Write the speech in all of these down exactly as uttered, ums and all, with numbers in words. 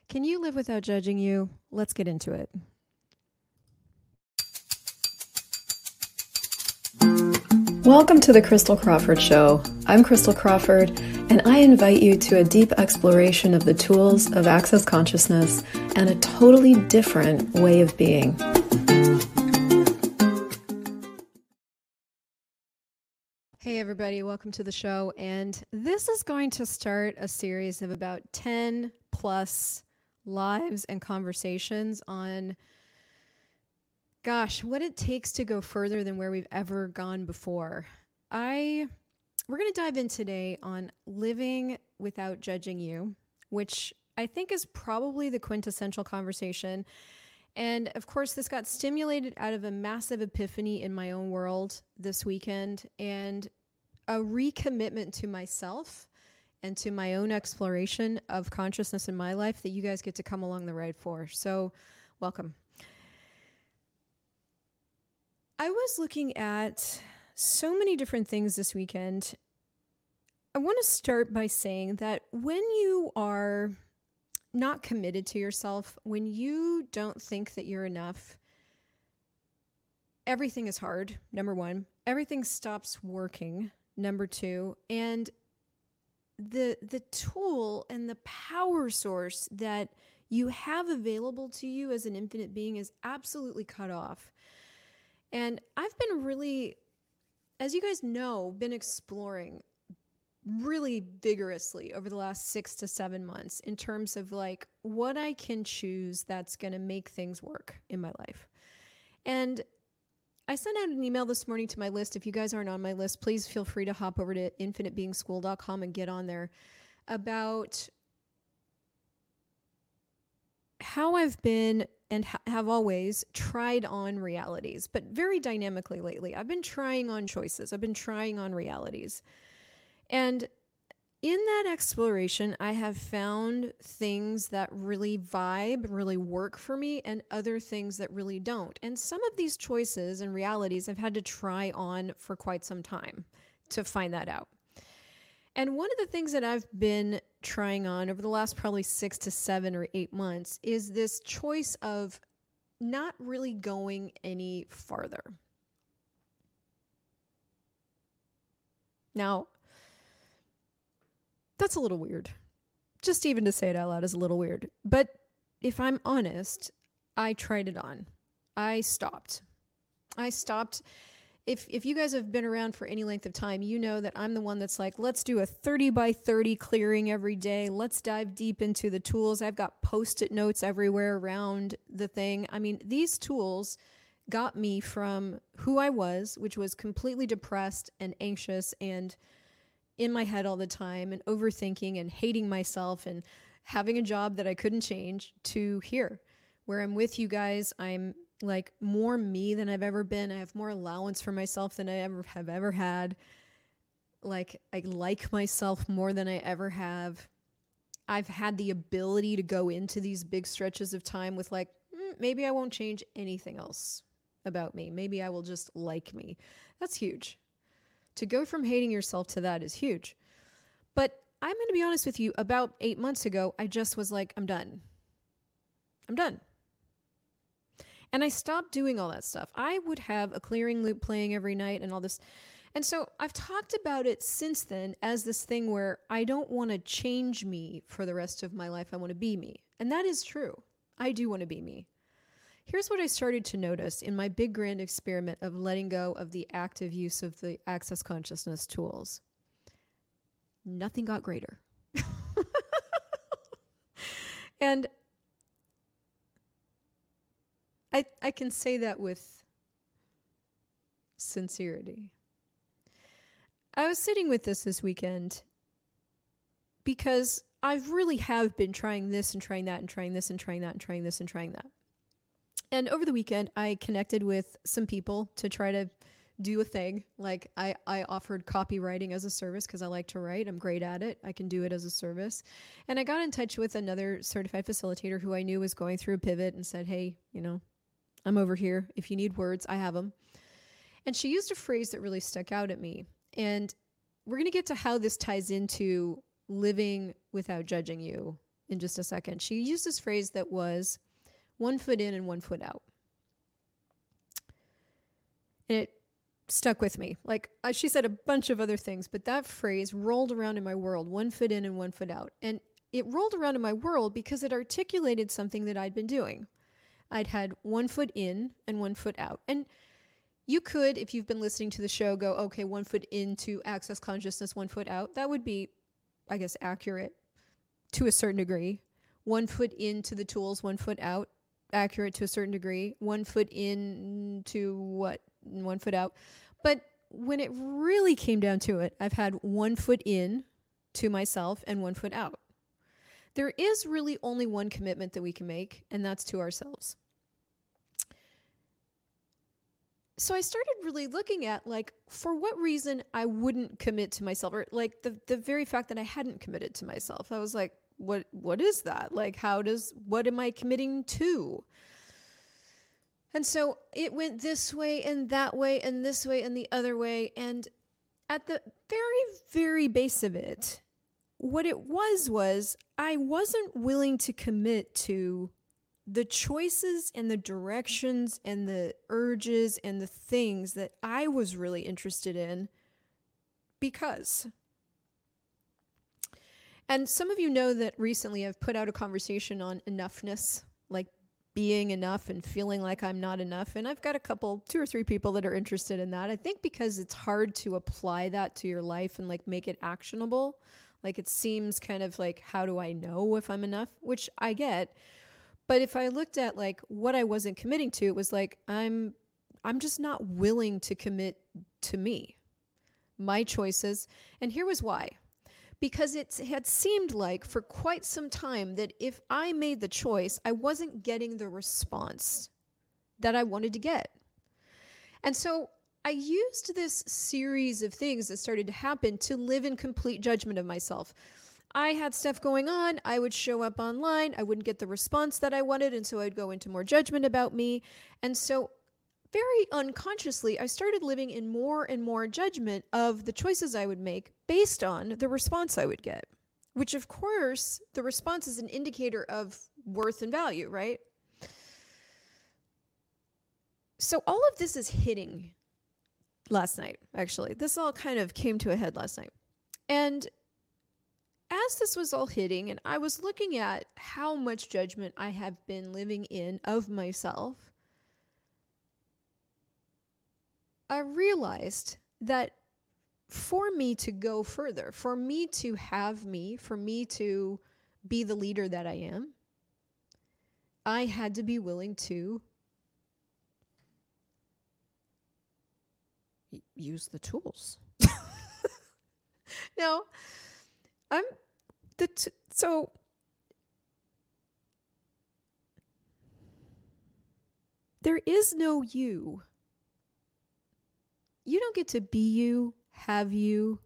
Can you live without judging you? Let's get into it. Welcome to the Crystal Crawford Show. I'm Crystal Crawford, and I invite you to a deep exploration of the tools of access consciousness and a totally different way of being. Hey everybody, welcome to the show. And this is going to start a series of about ten plus lives and conversations on, gosh, what it takes to go further than where we've ever gone before. I we're going to dive in today on living without judging you, which I think is probably the quintessential conversation. And of course, this got stimulated out of a massive epiphany in my own world this weekend and a recommitment to myself and to my own exploration of consciousness in my life that you guys get to come along the ride for. So welcome. I was looking at so many different things this weekend. I want to start by saying that when you are not committed to yourself, when you don't think that you're enough, everything is hard, number one. Everything stops working, number two. And the the tool and the power source that you have available to you as an infinite being is absolutely cut off. And I've been really, as you guys know, been exploring really vigorously over the last six to seven months in terms of like what I can choose that's going to make things work in my life. And I sent out an email this morning to my list. If you guys aren't on my list, please feel free to hop over to infinite being school dot com and get on there about how I've been and ha- have always tried on realities, but very dynamically lately. I've been trying on choices. I've been trying on realities. And in that exploration, I have found things that really vibe, really work for me, and other things that really don't. And some of these choices and realities I've had to try on for quite some time to find that out. And one of the things that I've been trying on over the last probably six to seven or eight months is this choice of not really going any farther. Now, that's a little weird. Just even to say it out loud is a little weird. But if I'm honest, I tried it on. I stopped. I stopped. If if you guys have been around for any length of time, you know that I'm the one that's like, let's do a thirty by thirty clearing every day. Let's dive deep into the tools. I've got post-it notes everywhere around the thing. I mean, these tools got me from who I was, which was completely depressed and anxious and in my head all the time and overthinking and hating myself and having a job that I couldn't change, to here where I'm with you guys. I'm like more me than I've ever been. I have more allowance for myself than I ever have ever had. Like I like myself more than I ever have. I've had the ability to go into these big stretches of time with like, mm, maybe I won't change anything else about me. Maybe I will just like me. That's huge. To go from hating yourself to that is huge. But I'm going to be honest with you, about eight months ago, I just was like, I'm done. I'm done. And I stopped doing all that stuff. I would have a clearing loop playing every night and all this. And so I've talked about it since then as this thing where I don't want to change me for the rest of my life. I want to be me. And that is true. I do want to be me. Here's what I started to notice in my big grand experiment of letting go of the active use of the access consciousness tools. Nothing got greater. And I I can say that with sincerity. I was sitting with this this weekend because I really have been trying this and trying that and trying this and trying that and trying this and trying that. And over the weekend, I connected with some people to try to do a thing. Like I, I offered copywriting as a service because I like to write. I'm great at it. I can do it as a service. And I got in touch with another certified facilitator who I knew was going through a pivot and said, hey, you know, I'm over here. If you need words, I have them. And she used a phrase that really stuck out at me. And we're going to get to how this ties into living without judging you in just a second. She used this phrase that was one foot in and one foot out. And it stuck with me. Like uh, she said a bunch of other things, but that phrase rolled around in my world, one foot in and one foot out. And it rolled around in my world because it articulated something that I'd been doing. I'd had one foot in and one foot out. And you could, if you've been listening to the show, go, okay, one foot into Access Consciousness, one foot out. That would be, I guess, accurate to a certain degree. One foot into the tools, one foot out, accurate to a certain degree. One foot in to what? One foot out. But when it really came down to it, I've had one foot in to myself and one foot out. There is really only one commitment that we can make, and that's to ourselves. So I started really looking at, like, for what reason I wouldn't commit to myself, or like the, the very fact that I hadn't committed to myself. I was like, what, what is that? Like, how does, what am I committing to? And so it went this way and that way and this way and the other way. And at the very, very base of it, what it was, was I wasn't willing to commit to the choices and the directions and the urges and the things that I was really interested in because. And some of you know that recently I've put out a conversation on enoughness, like being enough and feeling like I'm not enough. And I've got a couple, two or three people that are interested in that. I think because it's hard to apply that to your life and like make it actionable. Like it seems kind of like, how do I know if I'm enough? Which I get. But if I looked at like what I wasn't committing to, it was like, I'm, I'm just not willing to commit to me, my choices. And here was why. Because it had seemed like for quite some time that if I made the choice, I wasn't getting the response that I wanted to get. And so I used this series of things that started to happen to live in complete judgment of myself. I had stuff going on. I would show up online. I wouldn't get the response that I wanted. And so I'd go into more judgment about me. And so very unconsciously, I started living in more and more judgment of the choices I would make based on the response I would get, which of course, the response is an indicator of worth and value, right? So all of this is hitting last night, actually. This all kind of came to a head last night. And as this was all hitting, and I was looking at how much judgment I have been living in of myself, I realized that for me to go further, for me to have me, for me to be the leader that I am, I had to be willing to y- use the tools. Now, I'm the t- so there is no you. You don't get to be you, have you,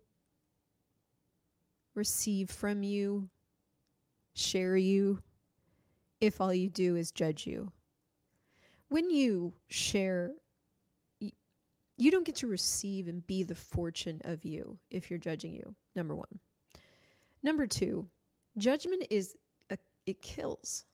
receive from you, share you, if all you do is judge you. When you share, you don't get to receive and be the fortune of you if you're judging you, number one. Number two, judgment is, a, it kills.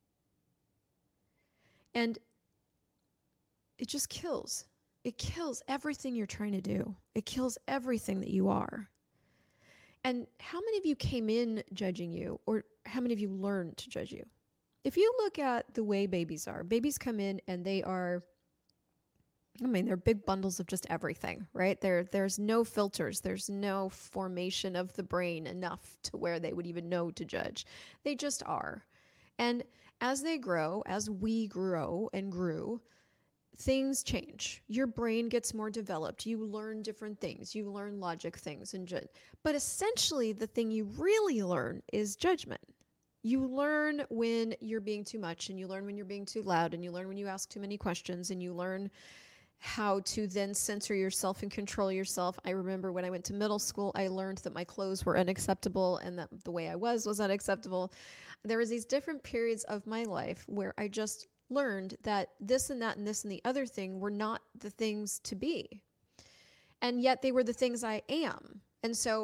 And it just kills. It kills everything you're trying to do. It kills everything that you are. And how many of you came in judging you, or how many of you learned to judge you? If you look at the way babies are, babies come in and they are, I mean, they're big bundles of just everything, right? There, there's no filters. There's no formation of the brain enough to where they would even know to judge. They just are. And as they grow, as we grow and grew, things change. Your brain gets more developed. You learn different things. You learn logic things. and ju- But essentially, the thing you really learn is judgment. You learn when you're being too much, and you learn when you're being too loud, and you learn when you ask too many questions, and you learn how to then censor yourself and control yourself. I remember when I went to middle school, I learned that my clothes were unacceptable and that the way I was was unacceptable. There was these different periods of my life where I just learned that this and that and this and the other thing were not the things to be. And yet they were the things I am. And so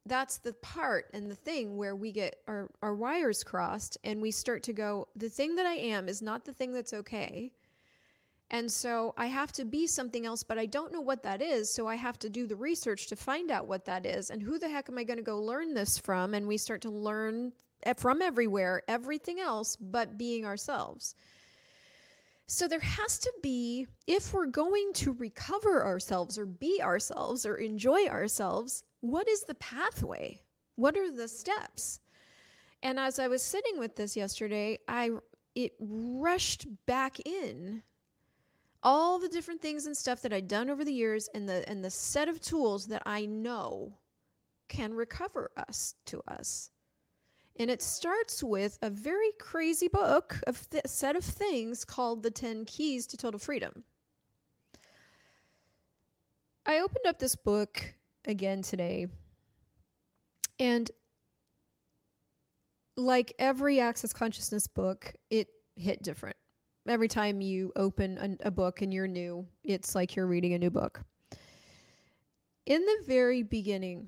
that's the part and the thing where we get our, our wires crossed and we start to go, the thing that I am is not the thing that's okay. And so I have to be something else, but I don't know what that is. So I have to do the research to find out what that is. And who the heck am I going to go learn this from? And we start to learn from everywhere, everything else but being ourselves. So there has to be, if we're going to recover ourselves or be ourselves or enjoy ourselves, what is the pathway? What are the steps? And as I was sitting with this yesterday, I it rushed back in all the different things and stuff that I'd done over the years and the and the set of tools that I know can recover us to us. And it starts with a very crazy book, a th- set of things called The ten Keys to Total Freedom. I opened up this book again today, and like every Access Consciousness book, it hit different. Every time you open a, a book and you're new, it's like you're reading a new book. In the very beginning,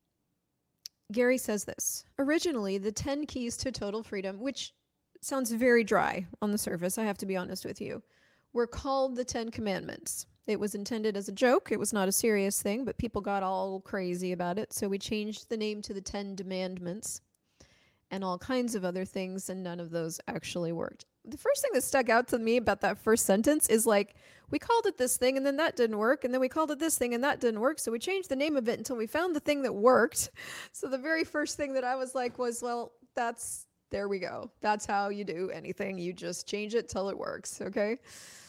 Gary says this. Originally, the ten keys to total freedom, which sounds very dry on the surface, I have to be honest with you, were called the Ten Commandments. It was intended as a joke. It was not a serious thing, but people got all crazy about it. So we changed the name to the Ten Demandments and all kinds of other things, and none of those actually worked. The first thing that stuck out to me about that first sentence is like, we called it this thing and then that didn't work, and then we called it this thing and that didn't work, so we changed the name of it until we found the thing that worked. So the very first thing that I was like was, well, that's, there we go. That's how you do anything. You just change it till it works, okay?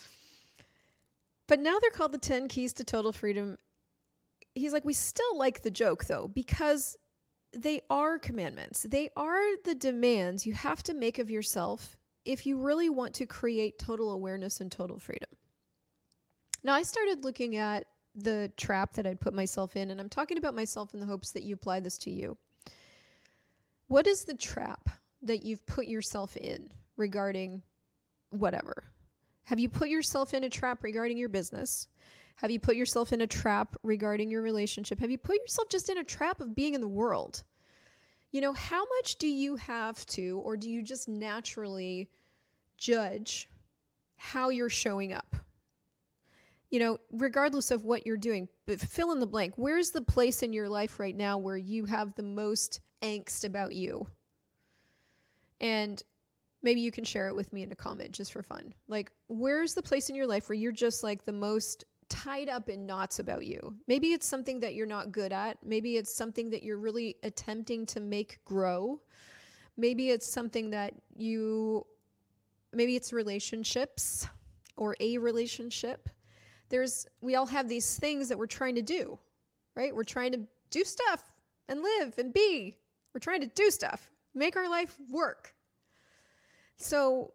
But now they're called the ten Keys to Total Freedom. He's like, we still like the joke though, because they are commandments. They are the demands you have to make of yourself if you really want to create total awareness and total freedom. Now, I started looking at the trap that I'd put myself in, and I'm talking about myself in the hopes that you apply this to you. What is the trap that you've put yourself in regarding whatever? Have you put yourself in a trap regarding your business? Have you put yourself in a trap regarding your relationship? Have you put yourself just in a trap of being in the world? You know, how much do you have to, or do you just naturally judge how you're showing up? You know, regardless of what you're doing, but fill in the blank. Where's the place in your life right now where you have the most angst about you? And maybe you can share it with me in a comment just for fun. Like, where's the place in your life where you're just like the most tied up in knots about you? Maybe it's something that you're not good at. Maybe it's something that you're really attempting to make grow. Maybe it's something that you, maybe it's relationships or a relationship. There's, we all have these things that we're trying to do, right? We're trying to do stuff and live and be. We're trying to do stuff, make our life work. So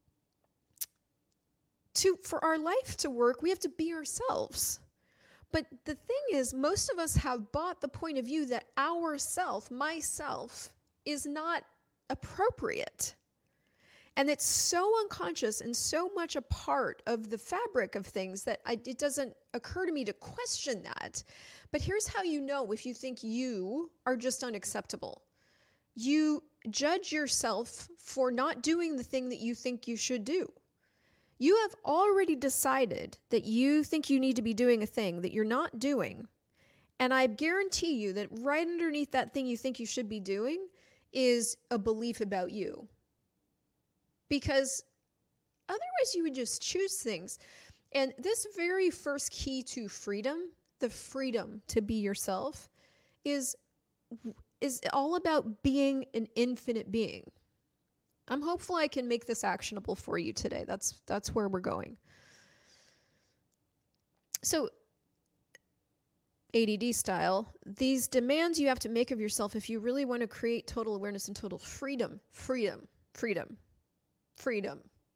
to, for our life to work, we have to be ourselves. But the thing is, most of us have bought the point of view that our self, myself, is not appropriate. And it's so unconscious and so much a part of the fabric of things that I, it doesn't occur to me to question that. But here's how you know if you think you are just unacceptable. You judge yourself for not doing the thing that you think you should do. You have already decided that you think you need to be doing a thing that you're not doing. And I guarantee you that right underneath that thing you think you should be doing is a belief about you. Because otherwise you would just choose things. And this very first key to freedom, the freedom to be yourself, is, is all about being an infinite being. I'm hopeful I can make this actionable for you today. That's, that's where we're going. So, A D D style, these demands you have to make of yourself if you really want to create total awareness and total freedom, freedom, freedom. Freedom.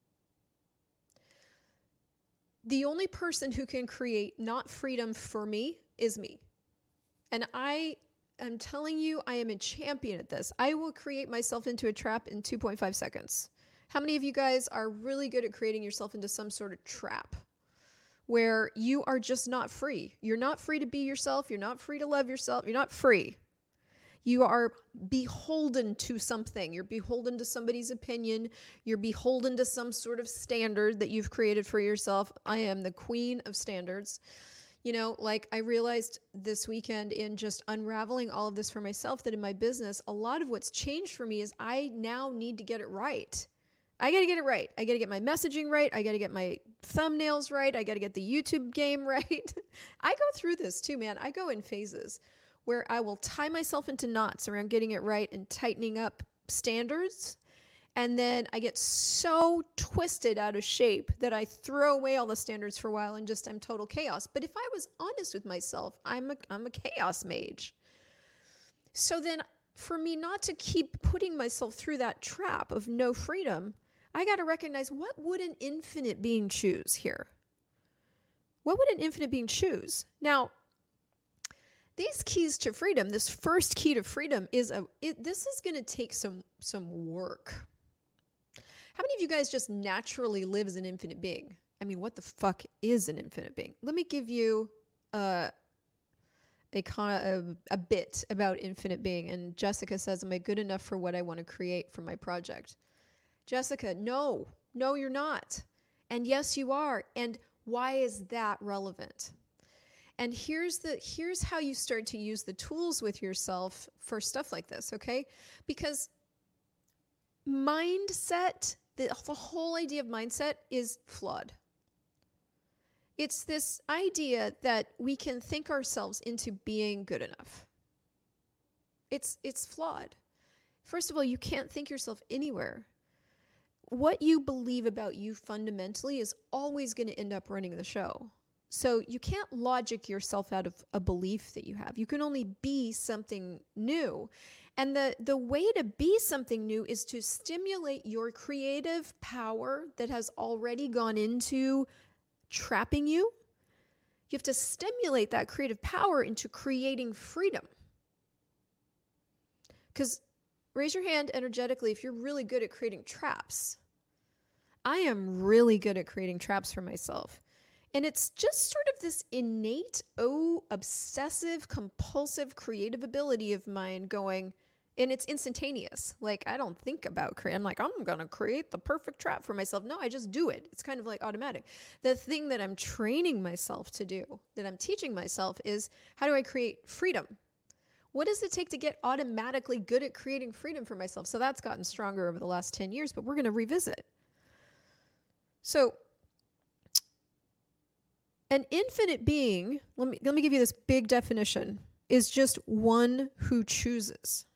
The only person who can create not freedom for me is me. And I am telling you, I am a champion at this. I will create myself into a trap in two point five seconds. How many of you guys are really good at creating yourself into some sort of trap where you are just not free? You're not free to be yourself. You're not free to love yourself. You're not free. You are beholden to something. You're beholden to somebody's opinion. You're beholden to some sort of standard that you've created for yourself. I am the queen of standards. You know, like I realized this weekend in just unraveling all of this for myself that in my business, a lot of what's changed for me is I now need to get it right. I got to get it right. I got to get my messaging right. I got to get my thumbnails right. I got to get the YouTube game right. I go through this too, man. I go in phases where I will tie myself into knots around getting it right and tightening up standards. And then I get so twisted out of shape that I throw away all the standards for a while and just I'm total chaos. But if I was honest with myself, I'm a, I'm a chaos mage. So then for me not to keep putting myself through that trap of no freedom, I got to recognize, what would an infinite being choose here? What would an infinite being choose? Now, these keys to freedom, this first key to freedom is a, it, this is going to take some, some work. How many of you guys just naturally live as an infinite being? I mean, what the fuck is an infinite being? Let me give you uh, a, a, a bit about infinite being. And Jessica says, am I good enough for what I want to create for my project? Jessica, no, no, you're not. And yes, you are. And why is that relevant? And here's the here's how you start to use the tools with yourself for stuff like this, okay? Because mindset, the, the whole idea of mindset is flawed. It's this idea that we can think ourselves into being good enough. It's it's flawed. First of all, you can't think yourself anywhere. What you believe about you fundamentally is always going to end up running the show. So you can't logic yourself out of a belief that you have. You can only be something new. And the, the way to be something new is to stimulate your creative power that has already gone into trapping you. You have to stimulate that creative power into creating freedom. Because raise your hand energetically if you're really good at creating traps. I am really good at creating traps for myself. And it's just sort of this innate, oh, obsessive, compulsive, creative ability of mine going, and it's instantaneous. Like, I don't think about create. I'm like, I'm going to create the perfect trap for myself. No, I just do it. It's kind of like automatic. The thing that I'm training myself to do, that I'm teaching myself is, how do I create freedom? What does it take to get automatically good at creating freedom for myself? So that's gotten stronger over the last ten years, but we're going to revisit. So an infinite being, let me, let me give you this big definition, is just one who chooses.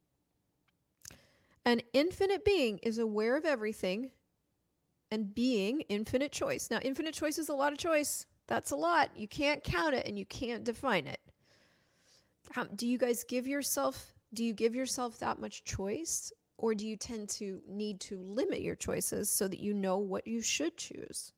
An infinite being is aware of everything and being infinite choice. Now, infinite choice is a lot of choice. That's a lot. You can't count it and you can't define it. How, do you guys give yourself, do you give yourself that much choice? Or do you tend to need to limit your choices so that you know what you should choose?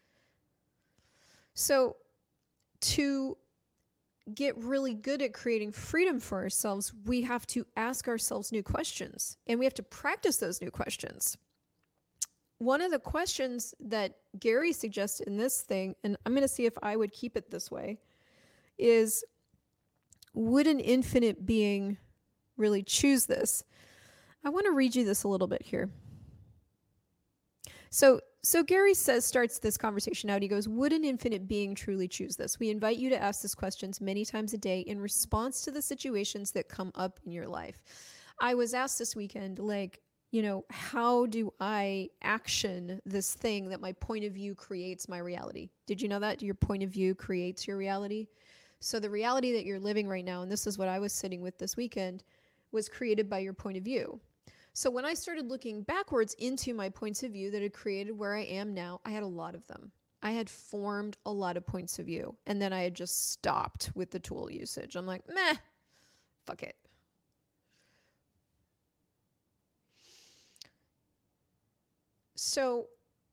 So to get really good at creating freedom for ourselves, we have to ask ourselves new questions, and we have to practice those new questions. One of the questions that Gary suggested in this thing, and I'm going to see if I would keep it this way, is, would an infinite being really choose this? I want to read you this a little bit here. So, so Gary says, starts this conversation out. He goes, would an infinite being truly choose this? We invite you to ask these questions many times a day in response to the situations that come up in your life. I was asked this weekend, like, you know, how do I action this thing that my point of view creates my reality? Did you know that your point of view creates your reality? So the reality that you're living right now, and this is what I was sitting with this weekend, was created by your point of view. So when I started looking backwards into my points of view that had created where I am now, I had a lot of them. I had formed a lot of points of view, and then I had just stopped with the tool usage. I'm like, meh, fuck it. So,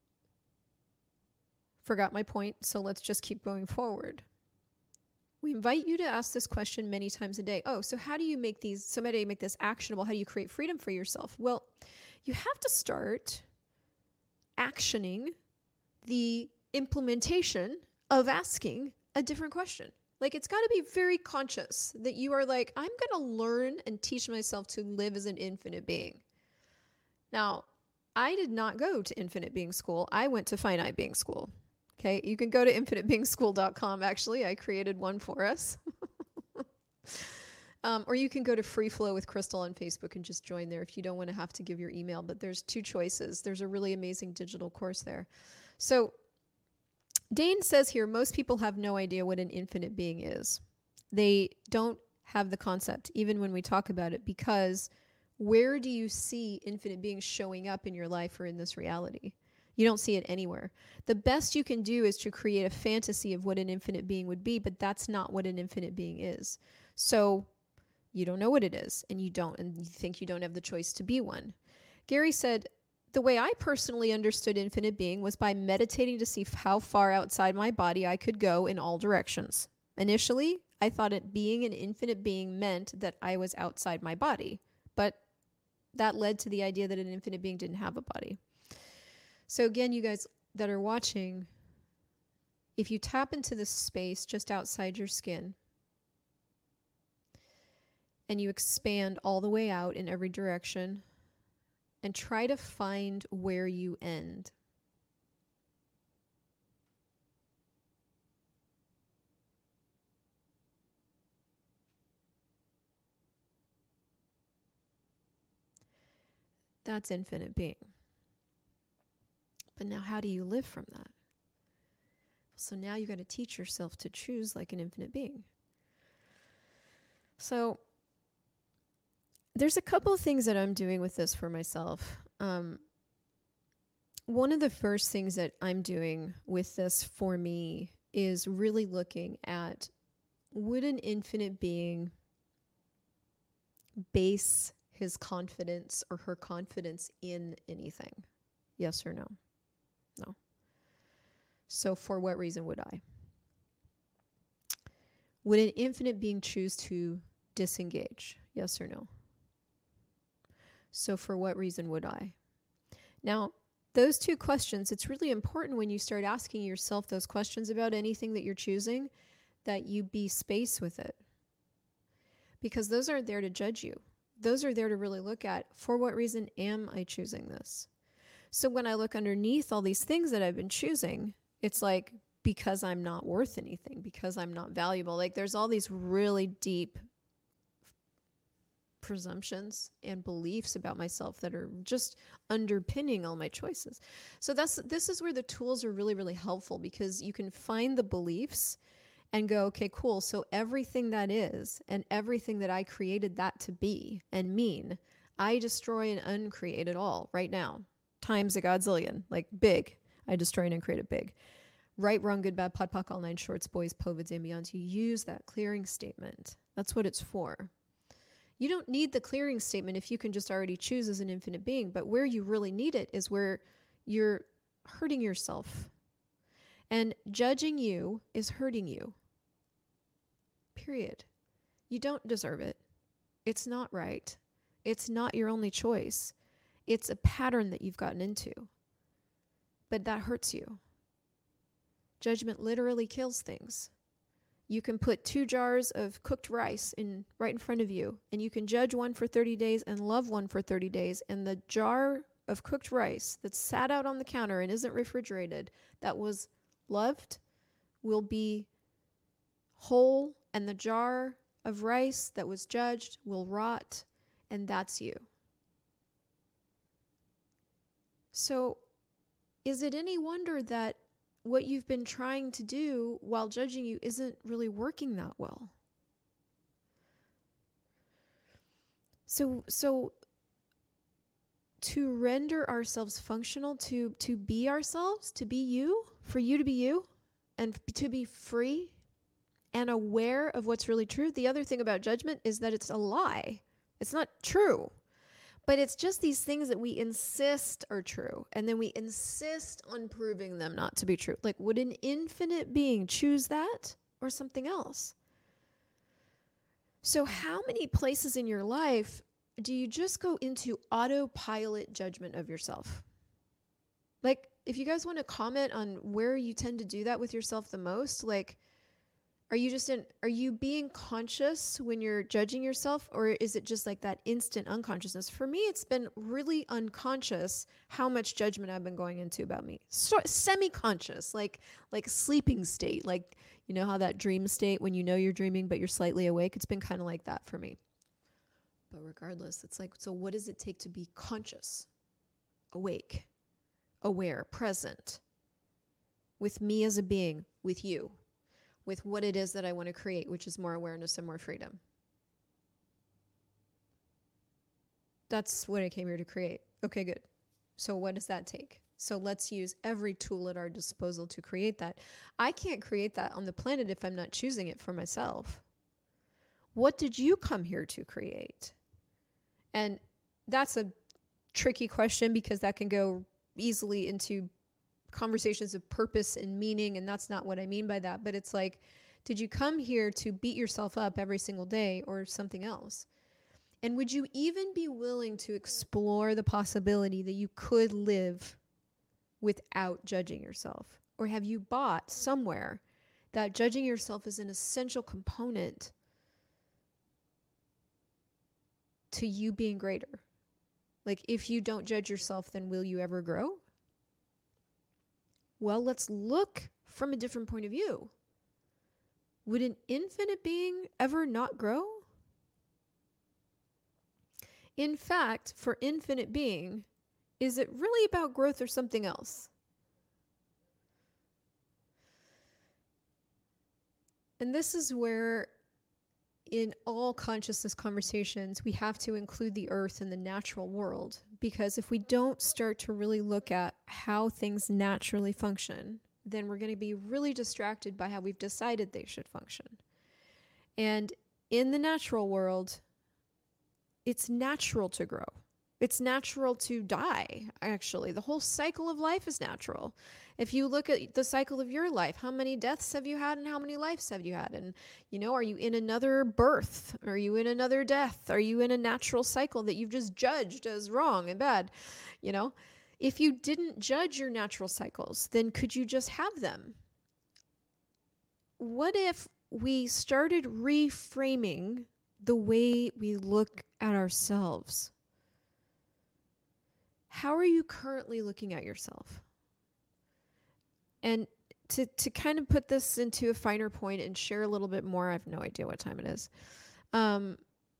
forgot my point, so let's just keep going forward. We invite you to ask this question many times a day. Oh, so how do you make these, so how do you make this actionable? How do you create freedom for yourself? Well, you have to start actioning the implementation of asking a different question. Like, it's got to be very conscious that you are like, I'm going to learn and teach myself to live as an infinite being. Now, I did not go to Infinite Being School. I went to Finite Being School. Okay, you can go to infinite being school dot com. Actually, I created one for us. um, or you can go to Free Flow with Crystal on Facebook and just join there if you don't want to have to give your email. But there's two choices. There's a really amazing digital course there. So Dane says here, most people have no idea what an infinite being is. They don't have the concept, even when we talk about it, because where do you see infinite beings showing up in your life or in this reality? You don't see it anywhere. The best you can do is to create a fantasy of what an infinite being would be, but that's not what an infinite being is. So you don't know what it is, and you don't, and you think you don't have the choice to be one. Gary said, the way I personally understood infinite being was by meditating to see how far outside my body I could go in all directions. Initially, I thought it being an infinite being meant that I was outside my body, but that led to the idea that an infinite being didn't have a body. So again, you guys that are watching, if you tap into this space just outside your skin and you expand all the way out in every direction and try to find where you end. That's infinite being. But now how do you live from that? So now you got to teach yourself to choose like an infinite being. So there's a couple of things that I'm doing with this for myself. Um, one of the first things that I'm doing with this for me is really looking at, would an infinite being base his confidence or her confidence in anything? Yes or no? No. So for what reason would I? Would an infinite being choose to disengage? Yes or no? So for what reason would I? Now, those two questions, it's really important when you start asking yourself those questions about anything that you're choosing, that you be space with it. Because those aren't there to judge you. Those are there to really look at, for what reason am I choosing this? So when I look underneath all these things that I've been choosing, it's like, because I'm not worth anything, because I'm not valuable. Like there's all these really deep presumptions and beliefs about myself that are just underpinning all my choices. So that's this is where the tools are really, really helpful, because you can find the beliefs and go, okay, cool. So everything that is and everything that I created that to be and mean, I destroy and uncreate it all right now, times a godzillion, like big. I destroy and uncreate it big. Right, wrong, good, bad, pod, poc, all nine shorts, boys, povids, and beyond. You use that clearing statement. That's what it's for. You don't need the clearing statement if you can just already choose as an infinite being, but where you really need it is where you're hurting yourself. And judging you is hurting you. Period. You don't deserve it. It's not right. It's not your only choice. It's a pattern that you've gotten into. But that hurts you. Judgment literally kills things. You can put two jars of cooked rice in right in front of you, and you can judge one for thirty days and love one for thirty days, and the jar of cooked rice that's sat out on the counter and isn't refrigerated, that was loved, will be whole, and the jar of rice that was judged will rot, and that's you. So is it any wonder that what you've been trying to do while judging you isn't really working that well? So, so to render ourselves functional, to, to be ourselves, to be you, for you to be you, and to be free and aware of what's really true. The other thing about judgment is that it's a lie. It's not true. But it's just these things that we insist are true, and then we insist on proving them not to be true. Like, would an infinite being choose that or something else? So how many places in your life do you just go into autopilot judgment of yourself? Like, if you guys want to comment on where you tend to do that with yourself the most, like, Are you just in, are you being conscious when you're judging yourself, or is it just like that instant unconsciousness? For me, it's been really unconscious how much judgment I've been going into about me. So, semi-conscious, like like sleeping state, like you know how that dream state when you know you're dreaming but you're slightly awake. It's been kind of like that for me. But regardless, it's like, so what does it take to be conscious, awake, aware, present with me as a being, with you, with what it is that I want to create, which is more awareness and more freedom? That's what I came here to create. Okay, good. So what does that take? So let's use every tool at our disposal to create that. I can't create that on the planet if I'm not choosing it for myself. What did you come here to create? And that's a tricky question, because that can go easily into conversations of purpose and meaning, and that's not what I mean by that. But it's like, did you come here to beat yourself up every single day, or something else? And would you even be willing to explore the possibility that you could live without judging yourself? Or have you bought somewhere that judging yourself is an essential component to you being greater? Like, if you don't judge yourself, then will you ever grow? Well, let's look from a different point of view. Would an infinite being ever not grow? In fact, for infinite being, is it really about growth or something else? And this is where, in all consciousness conversations, we have to include the earth and the natural world, because if we don't start to really look at how things naturally function, then we're going to be really distracted by how we've decided they should function. And in the natural world, it's natural to grow. It's natural to die, actually. The whole cycle of life is natural. If you look at the cycle of your life, how many deaths have you had and how many lives have you had? And, you know, are you in another birth? Are you in another death? Are you in a natural cycle that you've just judged as wrong and bad? You know, if you didn't judge your natural cycles, then could you just have them? What if we started reframing the way we look at ourselves? How are you currently looking at yourself? And to, to kind of put this into a finer point and share a little bit more, I have no idea what time it is. Um,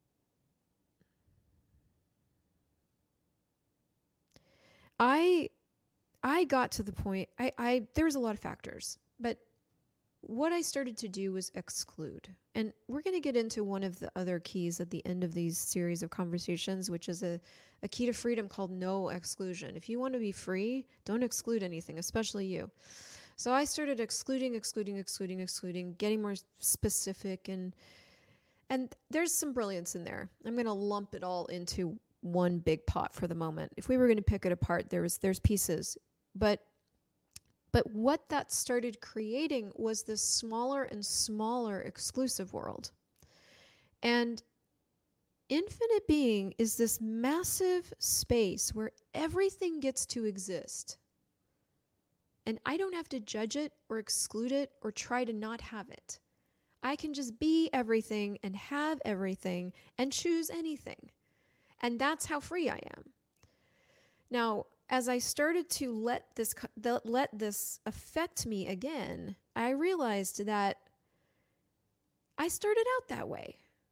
I I got to the point, I, I there's a lot of factors, but what I started to do was exclude. And we're going to get into one of the other keys at the end of these series of conversations, which is a, a key to freedom called no exclusion. If you want to be free, don't exclude anything, especially you. So I started excluding, excluding, excluding, excluding, getting more specific, and and there's some brilliance in there. I'm going to lump it all into one big pot for the moment. If we were going to pick it apart, there was there's pieces, but But what that started creating was this smaller and smaller exclusive world. And infinite being is this massive space where everything gets to exist. And I don't have to judge it or exclude it or try to not have it. I can just be everything and have everything and choose anything. And that's how free I am. Now, as I started to let this let this affect me again, I realized that I started out that way.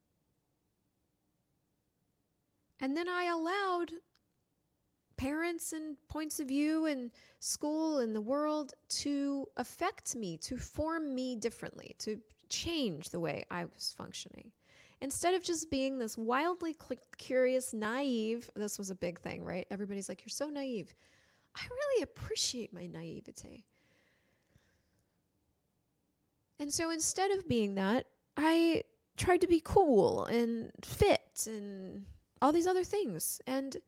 And then I allowed parents and points of view and school and the world to affect me, to form me differently, to change the way I was functioning. Instead of just being this wildly curious, naive, this was a big thing, right? Everybody's like, you're so naive. I really appreciate my naivete. And so instead of being that, I tried to be cool and fit and all these other things, and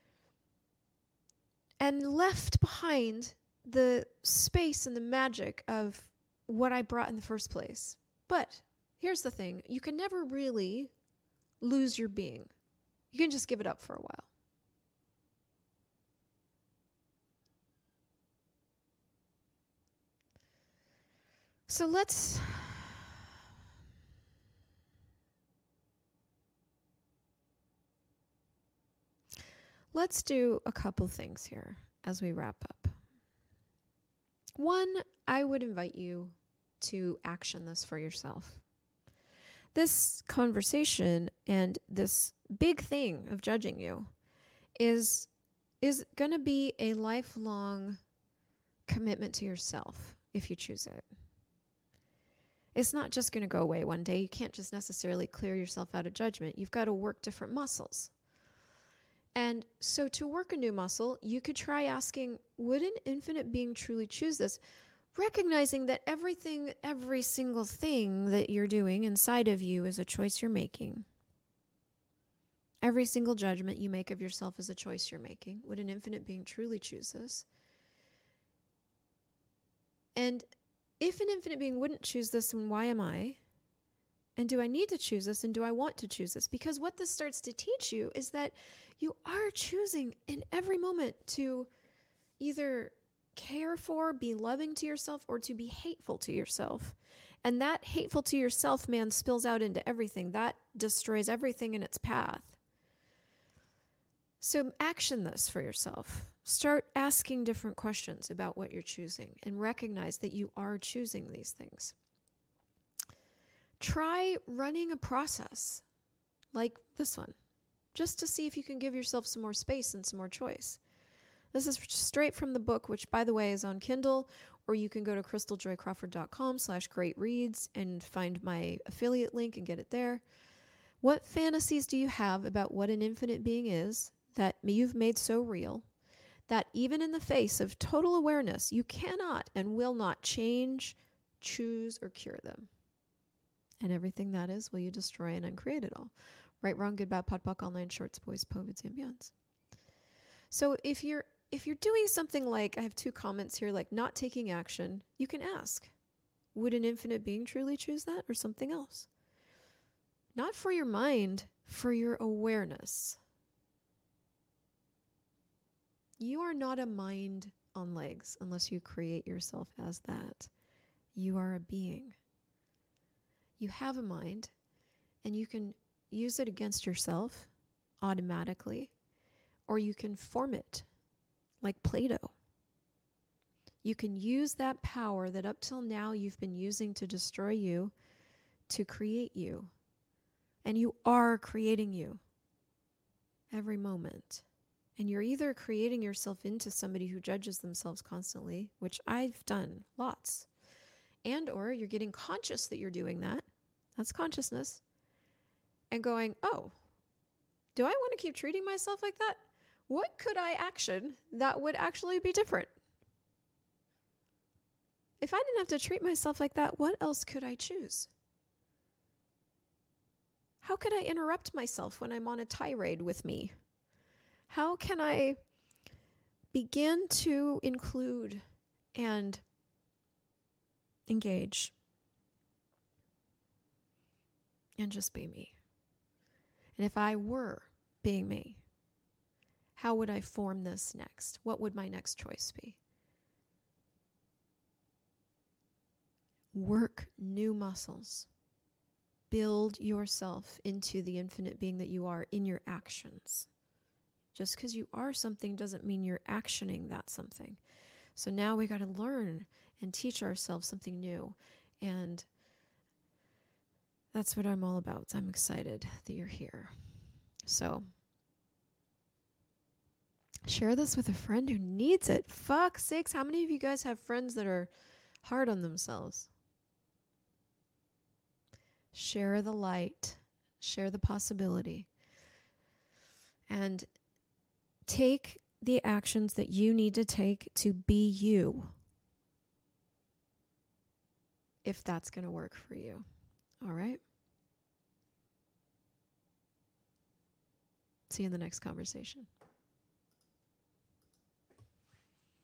and left behind the space and the magic of what I brought in the first place. But here's the thing. You can never really lose your being. You can just give it up for a while. So let's let's do a couple things here as we wrap up. One, I would invite you to action this for yourself. This conversation and this big thing of judging you is is going to be a lifelong commitment to yourself if you choose it. It's not just going to go away one day. You can't just necessarily clear yourself out of judgment. You've got to work different muscles. And so to work a new muscle, you could try asking, would an infinite being truly choose this? Recognizing that everything, every single thing that you're doing inside of you is a choice you're making. Every single judgment you make of yourself is a choice you're making. Would an infinite being truly choose this? And if an infinite being wouldn't choose this, then why am I? And do I need to choose this? And do I want to choose this? Because what this starts to teach you is that you are choosing in every moment to either care for, be loving to yourself, or to be hateful to yourself. And that hateful to yourself, man, spills out into everything. That destroys everything in its path. So action this for yourself. Start asking different questions about what you're choosing and recognize that you are choosing these things. Try running a process like this one, just to see if you can give yourself some more space and some more choice. This is straight from the book, which, by the way, is on Kindle, or you can go to crystaljoycrawford.com slash great reads and find my affiliate link and get it there. What fantasies do you have about what an infinite being is that you've made so real that even in the face of total awareness, you cannot and will not change, choose, or cure them? And everything that is, will you destroy and uncreate it all? Right, wrong, good, bad, pot, pock, online, shorts, boys, povids, and beyonds. So if you're if you're doing something like, I have two comments here, like not taking action, you can ask, would an infinite being truly choose that or something else? Not for your mind, for your awareness. You are not a mind on legs unless you create yourself as that. You are a being. You have a mind, and you can use it against yourself automatically, or you can form it like Play-Doh. You can use that power that up till now you've been using to destroy you to create you. And you are creating you every moment. And you're either creating yourself into somebody who judges themselves constantly, which I've done lots, and or you're getting conscious that you're doing that. That's consciousness. And going, oh, do I want to keep treating myself like that? What could I action that would actually be different? If I didn't have to treat myself like that, what else could I choose? How could I interrupt myself when I'm on a tirade with me? How can I begin to include and engage and just be me? And if I were being me, how would I form this next? What would my next choice be? Work new muscles. Build yourself into the infinite being that you are in your actions. Just because you are something doesn't mean you're actioning that something. So now we got to learn and teach ourselves something new. And that's what I'm all about. I'm excited that you're here. So share this with a friend who needs it. Fuck sakes, how many of you guys have friends that are hard on themselves? Share the light. Share the possibility. And take the actions that you need to take to be you, if that's going to work for you. All right? See you in the next conversation.